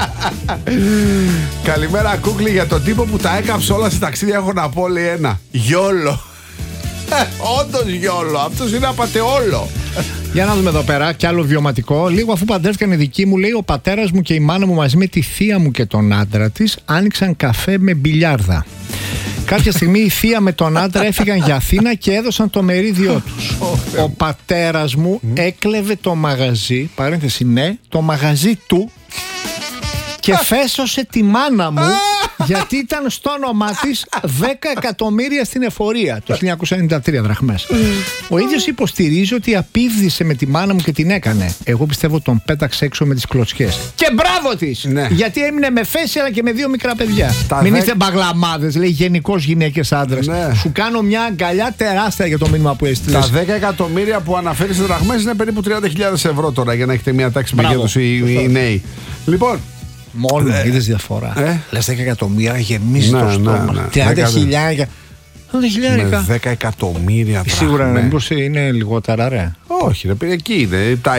G: Καλημέρα, Κούκλη, για τον τύπο που τα έκαψε όλα στα ταξίδια. Έχω να πω, λέει ένα. Γιόλο. Όντως γιόλο. Αυτός είναι απατεόλο.
F: Για να δούμε εδώ πέρα κι άλλο βιωματικό. Λίγο αφού παντρεύτηκαν οι δικοί μου, λέει, ο πατέρας μου και η μάνα μου μαζί με τη θεία μου και τον άντρα της άνοιξαν καφέ με μπιλιάρδα. Κάποια στιγμή η θεία με τον άντρα έφυγαν για Αθήνα και έδωσαν το μερίδιό τους. Ο πατέρας μου έκλεβε το μαγαζί, παρένθεση ναι, το μαγαζί του, και φέσωσε τη μάνα μου γιατί ήταν στο όνομά της 10 εκατομμύρια στην εφορία το 1993 δραχμές. Ο ίδιος υποστηρίζει ότι απίβδησε με τη μάνα μου και την έκανε. Εγώ πιστεύω τον πέταξε έξω με τις κλωτσιές. Και μπράβο της! Ναι. Γιατί έμεινε με φέση αλλά και με 2 μικρά παιδιά. Μην είστε μπαγλαμάδες, λέει, γενικώς γυναίκες άντρες. Ναι. Σου κάνω μια αγκαλιά τεράστια για το μήνυμα που έστειλες.
G: Τα 10 εκατομμύρια που αναφέρει σε δραχμές είναι περίπου 30.000 ευρώ τώρα, για να έχετε μια τάξη μεγέθους οι νέοι. Λοιπόν.
F: Μόνο είδες διαφορά. Λες 10 εκατομμύρια, γεμίζει το στόμα. 30 χιλιάρια.
G: Με 10 εκατομμύρια δραχμές.
F: Σίγουρα μήπως είναι λιγότερα, ρε?
G: Όχι, ρε, εκεί είναι. Τα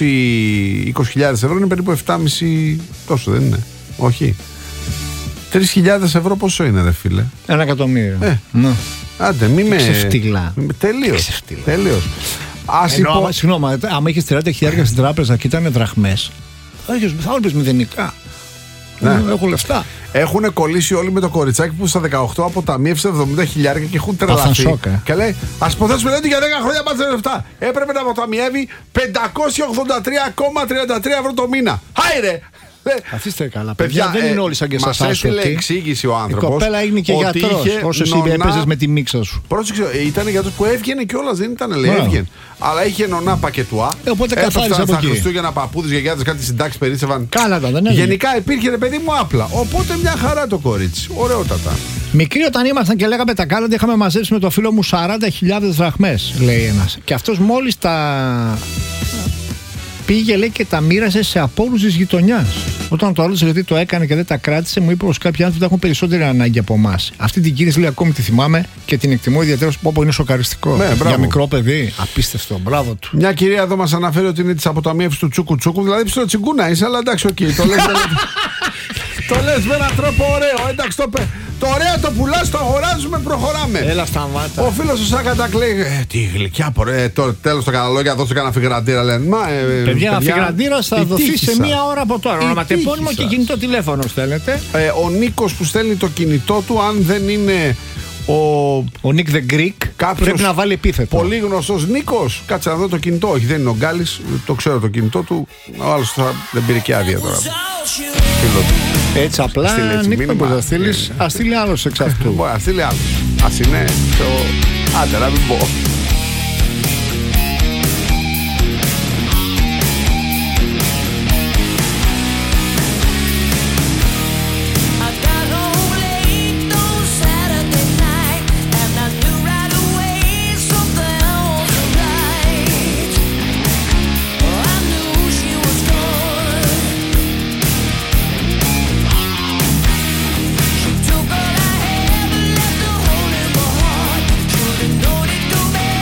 G: 20.000 ευρώ είναι περίπου 7,5. Τόσο δεν είναι? Όχι. 3.000 ευρώ πόσο είναι, ρε φίλε?
F: 1 εκατομμύριο.
G: Άντε, μη με.
F: Ξεφτύλα.
G: Τελείως.
F: Συγγνώμη, άμα είχες 30 χιλιάρια στην τράπεζα και ήταν δραχμές, θα όλες μηδενικά. Ναι. Έχω λεφτά.
G: Έχουν κολλήσει όλοι με το κοριτσάκι που στα 18 αποταμίευσε 70 χιλιάρια και έχουν τρελαθεί. Και λέει, ας υποθέσουμε ότι για 10 χρόνια πάτησε λεφτά. Έπρεπε να αποταμιεύει 583,33 ευρώ το μήνα. Χάιρε!
F: Αφήστε καλά, παιδιά, δεν είναι όλοι σαν και εσάς.
G: Μας έστειλε εξήγηση ο άνθρωπος.
F: Η κοπέλα έγινε και γιατρός, όσο εσύ έπαιζες με τη μίξα σου.
G: Πρόσεξε, ήταν γιατρός που έβγαινε κιόλας, δεν ήταν, λέει, έβγαινε. Αλλά είχε νονά πακετουά.
F: Οπότε καθάρισε από εκεί.
G: Χριστούγεννα, παππούδες, γιαγιάδες, κάτι συντάξεις περίσσευαν.
F: Κάνατα, δεν έγινε.
G: Γενικά υπήρχε, ρε παιδί μου, απλά. Οπότε μια χαρά το κορίτσι. Ωραιότατα.
F: Μικροί όταν ήμασταν και λέγαμε τα κάλαντα, είχαμε μαζέψει με το φίλο μου 40.000 δραχμές, λέει ένας. Και αυτός μόλις τα πήγε, λέει, και τα μοίρασε σε απόρους της γειτονιάς. Όταν το ρώτησα γιατί το έκανε και δεν τα κράτησε, μου είπε πως κάποιοι άνθρωποι έχουν περισσότερη ανάγκη από εμάς. Αυτή την κίνηση, λέει, ακόμη τη θυμάμαι και την εκτιμώ ιδιαίτερα που είναι σοκαριστικό.
G: Ναι,
F: για μικρό παιδί. Απίστευτο. Μπράβο του.
G: Μια κυρία εδώ μας αναφέρει ότι είναι της αποταμίευσης του τσούκου τσούκου. Δηλαδή ψιλοτσιγκούνα είσαι, αλλά εντάξει, οκ. Το λες με έναν τρόπο ωραίο. Εντάξει, το ωραίο το πουλάς, το αγοράζουμε, προχωράμε.
F: Έλα, σταμάτα.
G: Ο φίλος ο Σάκατακ λέει: τι γλυκιά, το τέλος το καναλόγια, δώσε κανένα φιγραντήρα. Λένε:
F: παιδιά, φιγραντήρα θα δοθεί σε μία ώρα από τώρα. Ονοματεπώνυμο και κινητό τηλέφωνο στέλνετε.
G: Ο Νίκος που στέλνει το κινητό του, αν δεν είναι
F: ο Nick the Greek, πρέπει να βάλει επίθετο.
G: Πολύ γνωστός Νίκος. Κάτσε να δω το κινητό. Όχι, δεν είναι ο Γκάλης. Το ξέρω το κινητό του. Ο άλλος δεν πήρε και άδεια τώρα.
F: Έτσι απλά, Νίκο, που θα στείλεις, ας στείλει άλλος εξ αυτού.
G: Μπορεί να στείλει άλλος. Ας είναι άντε να μην πω.
E: Took all I have and left a hole in my heart. Should've known it to be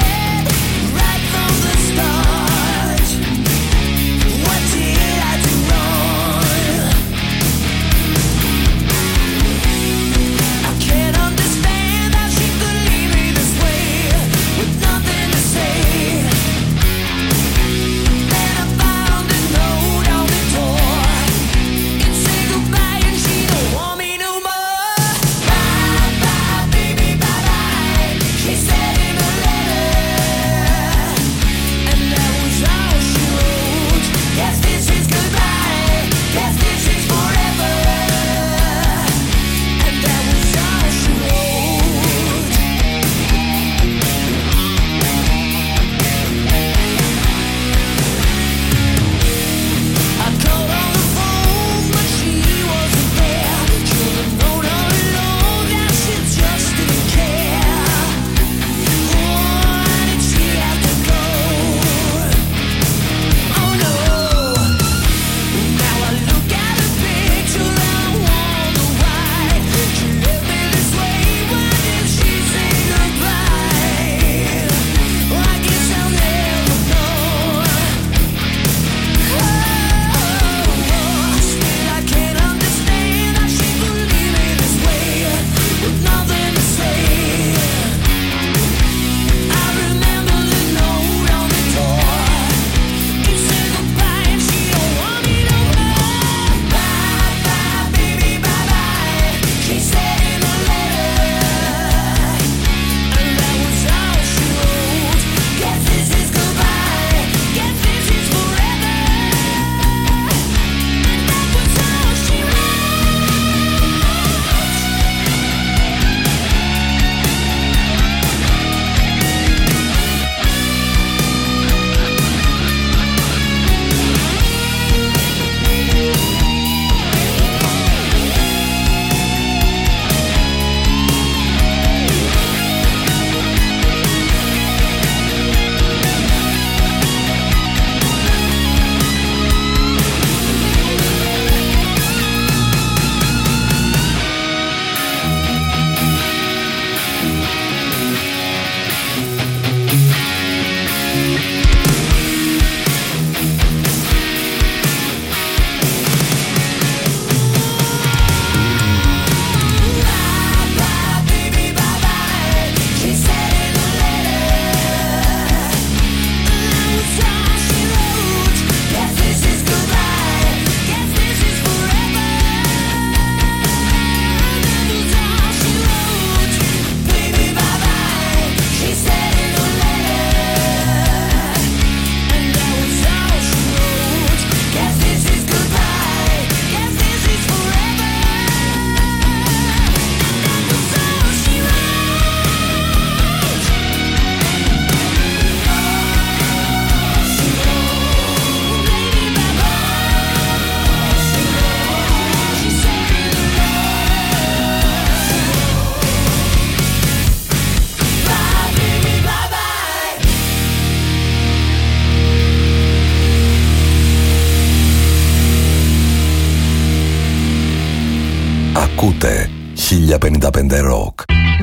D: 1055 Rock.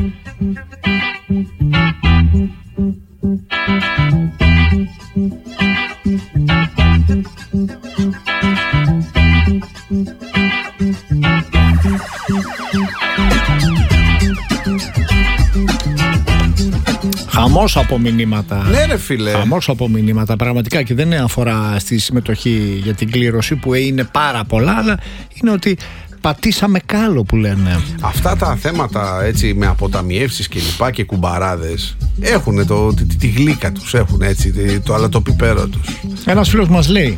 F: Χαμός από μηνύματα.
G: Ναι, ρε φίλε.
F: Χαμός από μηνύματα. Πραγματικά, και δεν αφορά στη συμμετοχή για την κλήρωση που είναι πάρα πολλά, αλλά είναι ότι πατήσαμε κάλο που λένε.
G: Αυτά τα θέματα έτσι με αποταμιεύσεις και λοιπά και κουμπαράδες έχουν τη γλύκα τους, έχουν έτσι το αλατοπιπέρο τους. Ένας
F: φίλος μας λέει,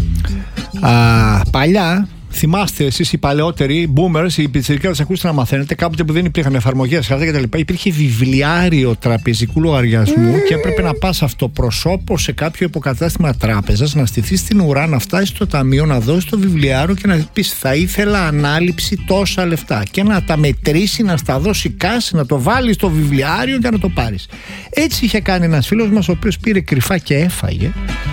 F: παλιά, θυμάστε εσείς οι παλαιότεροι boomers, οι πιτσιρικάδες, ακούστε να μαθαίνετε, κάποτε που δεν υπήρχαν εφαρμογές, χαρτιά κτλ. Υπήρχε βιβλιάριο τραπεζικού λογαριασμού και έπρεπε να πας αυτοπροσώπως σε κάποιο υποκατάστημα τράπεζας, να στηθείς στην ουρά, να φτάσεις στο ταμείο, να δώσεις το βιβλιάριο και να πεις θα ήθελα ανάληψη τόσα λεφτά και να τα μετρήσει, να στα δώσει κάση, να το βάλεις στο βιβλιάριο και να το πάρεις. Έτσι είχε κάνει ένας φίλος μας, ο οποίος πήρε κρυφά και έφαγε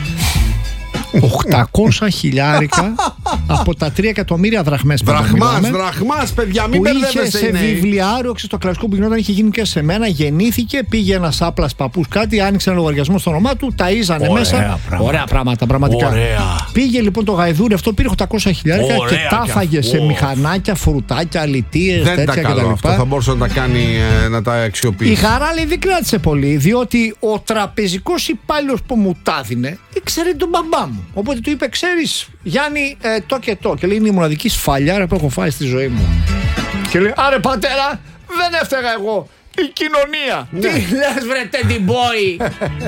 F: 800 χιλιάρικα από τα 3 εκατομμύρια δραχμές.
G: Δραχμάς, παιδιά, μην μπερδεύεστε.
F: Που είχε σε βιβλιάριο, στο κλασικό που γινόταν, είχε γίνει και σε μένα. Γεννήθηκε, πήγε ένας άπλας παππούς κάτι, άνοιξε ένα λογαριασμό στο όνομά του, ταΐζανε μέσα. Ωραία πράγματα, πραγματικά. Ωραία. Πήγε λοιπόν το γαϊδούρι αυτό, πήρε 800 χιλιάρικα και τάφαγε σε μηχανάκια, φρουτάκια, αλητίες, τέτοια κτλ.
G: Αυτό θα μπορούσε να τα κάνει, να τα αξιοποιήσει.
F: Η χαρά λέει δεν κράτησε πολύ, διότι ο τραπεζικός υπάλληλος που μου τα έδινε ήξερε τον μπαμπά μου. Οπότε του είπε, ξέρεις Γιάννη, το και το. Και λέει, είναι η μοναδική σφαλιάρα που έχω φάει στη ζωή μου. Και λέει, άρε πατέρα, δεν έφταιγα εγώ, η κοινωνία.
J: Ναι. Τι λες βρε Teddy boy.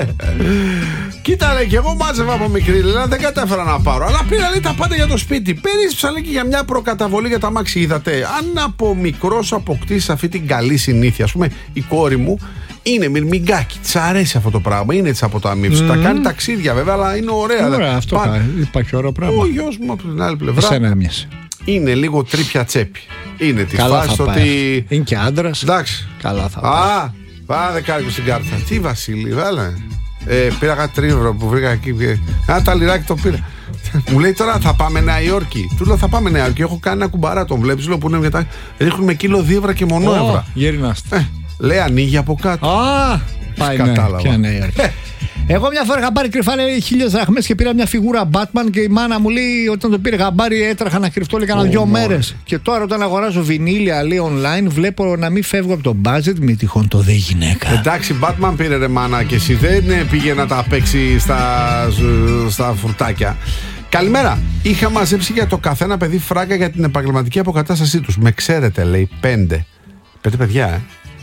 G: Κοίτα λέει, και εγώ μάζευα από μικρή, δηλαδή δεν κατάφερα να πάρω. Αλλά πήρα λέει τα πάντα για το σπίτι. Πέρυσι λέει και για μια προκαταβολή για τα μάξι. Είδατε, αν από μικρός αποκτήσεις αυτή την καλή συνήθεια, ας πούμε η κόρη μου είναι μυρμηγκάκι, της αρέσει αυτό το πράγμα, είναι της αποταμίευσης. Τα κάνει ταξίδια βέβαια, αλλά είναι ωραία.
F: Ωραία, αυτό υπάρχει ωραίο πράγμα.
G: Ο γιος μου από την άλλη πλευρά είναι λίγο τρίπια τσέπη. Είναι τη φάση ότι.
F: Είναι και άντρας.
G: Εντάξει.
F: Καλά θα
G: πάει. Πάμε κάρικο στην κάρτα. Τι Βασίλη, βάλε. Πήρα κάτι 3 ευρώ που βρήκα εκεί. Ένα ταλιράκι το πήρα. Μου λέει τώρα θα πάμε Νέα Υόρκη. Του λέω θα πάμε Νέα Υόρκη. Έχω κάνει ένα κουμπαρά. Τον βλέπεις, λέω που είναι μετά. Ρίχνουν με κιλό 2 ευρώ και μονό ευρώ.
F: Γερινάστε.
G: Λέει ανοίγει από κάτω.
F: Πάει Νέα Υόρκη. Εγώ μια φορά είχα πάρει κρυφά 1.000 δραχμές και πήρα μια φιγούρα Batman και η μάνα μου λέει όταν το πήρε γαμπάρι έτρεχα να κρυφτώ λέει κάνα 2 μέρες. Και τώρα όταν αγοράζω βινίλια λέει online βλέπω να μην φεύγω από το budget, μη τυχόν το δε γυναίκα.
G: Εντάξει, Batman πήρε ρε μάνα και εσύ δεν πήγε να τα παίξει στα φουρτάκια. Καλημέρα. Είχα μαζέψει για το καθένα παιδί φράγκα για την επαγγελματική αποκατάστασή τους. Με ξέρετε λέει 5 παιδιά,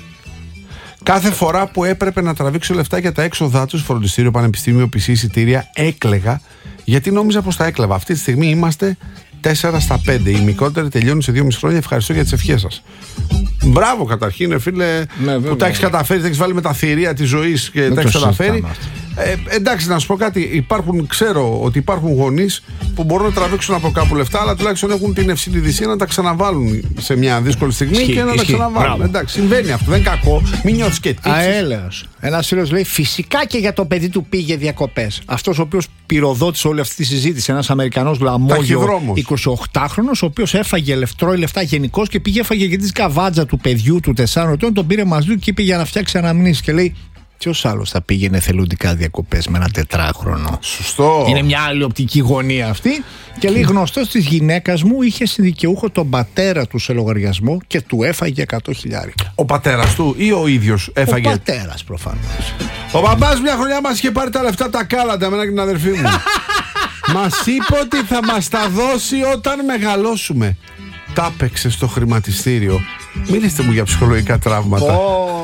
G: Κάθε φορά που έπρεπε να τραβήξω λεφτά για τα έξοδά τους, φροντιστήριο, πανεπιστήμιο, PC, εισιτήρια, έκλαιγα γιατί νόμιζα πως τα έκλεβα. Αυτή τη στιγμή είμαστε 4 στα 5. Η μικρότερη τελειώνει σε 2,5 χρόνια. Ευχαριστώ για τις ευχές σας. Μπράβο καταρχήν, φίλε, που τα έχεις καταφέρει, τα έχεις βάλει με τα θηρία της ζωής και τα έχεις καταφέρει. Εντάξει, να σου πω κάτι. Ξέρω ότι υπάρχουν γονείς που μπορούν να τραβήξουν από κάπου λεφτά, αλλά τουλάχιστον έχουν την ευσυνειδησία να τα ξαναβάλουν σε μια δύσκολη στιγμή και να τα ξαναβάλουν. Εντάξει, συμβαίνει αυτό. Δεν είναι κακό. Μην νιώθεις και τύχεις.
F: Αέλεος. Ένας φίλος λέει: φυσικά και για το παιδί του πήγε διακοπές. Αυτός ο οποίος πυροδότησε όλη αυτή τη συζήτηση, ένας Αμερικανός λαμόγιο 28χρονος, ο οποίος έφαγε λεφτά γενικώς και πήγε έφαγε και τη καβάτζα του παιδιού του 4 ετών, τον πήρε μαζί του και είπε για να φτιάξει αναμνήσεις. Και λέει: ποιος άλλος θα πήγαινε θελοντικά διακοπές με ένα 4χρονο.
G: Σωστό.
F: Είναι μια άλλη οπτική γωνία αυτή. Και λέει: γνωστός της γυναίκας μου είχε συνδικαιούχο τον πατέρα του σε λογαριασμό και του έφαγε 100 χιλιάρικα.
G: Ο πατέρας του ή ο ίδιος έφαγε?
F: Ο πατέρας προφανώς.
G: Ο μπαμπάς μια χρονιά μας είχε πάρει τα λεφτά τα κάλαντα, εμένα και την αδερφή μου. Μας είπε ότι θα μας τα δώσει όταν μεγαλώσουμε. Τα έπαιξε στο χρηματιστήριο. Μιλήστε μου για ψυχολογικά τραύματα.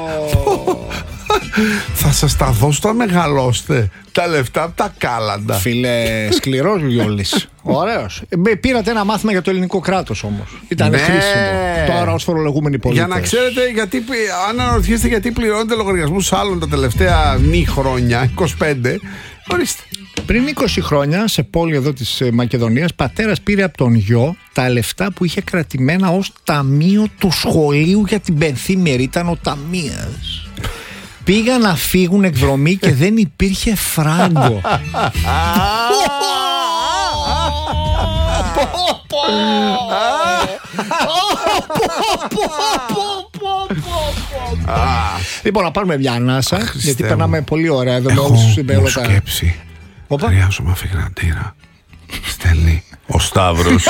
G: Θα σας τα δώσω όταν μεγαλώστε. Τα λεφτά από τα κάλαντα.
F: Φίλε, σκληρός Λιόλης. Ωραίος. Πήρατε ένα μάθημα για το ελληνικό κράτος όμως. Ήταν χρήσιμο. Τώρα ως φορολογούμενοι πολίτες.
G: Για να ξέρετε, αν αναρωτιέστε γιατί πληρώνετε λογαριασμούς άλλων τα τελευταία μη χρόνια, 25, ορίστε.
F: Πριν 20 χρόνια, σε πόλη εδώ της Μακεδονίας, πατέρας πήρε από τον γιο τα λεφτά που είχε κρατημένα ως ταμείο του σχολείου για την πενθήμερη. Ήταν ο ταμείας. Πήγαν να φύγουν εκδρομή και δεν υπήρχε φράγκο. Λοιπόν, να πάρουμε μια ανάσα, γιατί περνάμε πολύ ωραία εδώ με όλους τους συμπέλωτα.
G: Έχω σκέψη. Χρειάζομαι αφιγραντήρα. Στέλνει ο Σταύρος.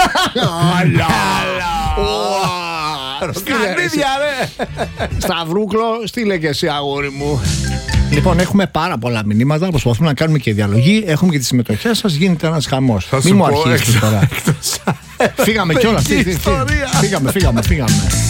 F: Σκανίδια, ρε! Σταυρούκλο, στείλε και εσύ, αγόρι μου. Λοιπόν, έχουμε πάρα πολλά μηνύματα. Προσπαθούμε να κάνουμε και διαλογή. Έχουμε και τις συμμετοχές σας. Γίνεται ένας χαμός. Μην μου αρχίσετε τώρα. Φύγαμε κιόλας. Φύγαμε.